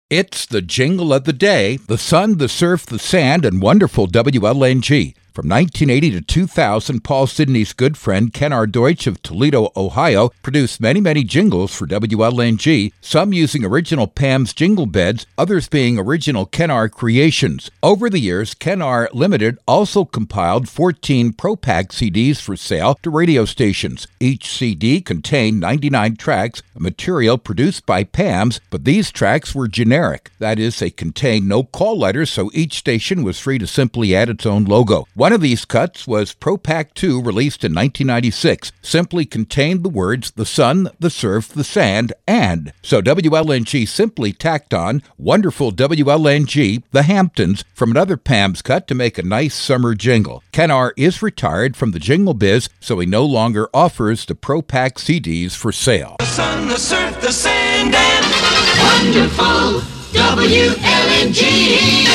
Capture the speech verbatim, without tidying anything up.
It's the jingle of the day, the sun, the surf, the sand, and wonderful W L N G. From nineteen eighty to two thousand, Paul Sidney's good friend Ken R. Deutsch of Toledo, Ohio, produced many, many jingles for W L N G, some using original Pam's jingle beds, others being original Ken R. creations. Over the years, Ken R. Limited also compiled fourteen Pro-Pack C Ds for sale to radio stations. Each C D contained ninety-nine tracks, a material produced by Pam's, but these tracks were generic. That is, they contained no call letters, so each station was free to simply add its own logo. One of these cuts was Pro-Pack two, released in nineteen ninety-six, simply contained the words the sun, the surf, the sand, and. So W L N G simply tacked on wonderful W L N G, the Hamptons, from another Pam's cut to make a nice summer jingle. Ken R. is retired from the jingle biz, so he no longer offers the Pro-Pack C Ds for sale. The sun, the surf, the sand, and wonderful W L N G.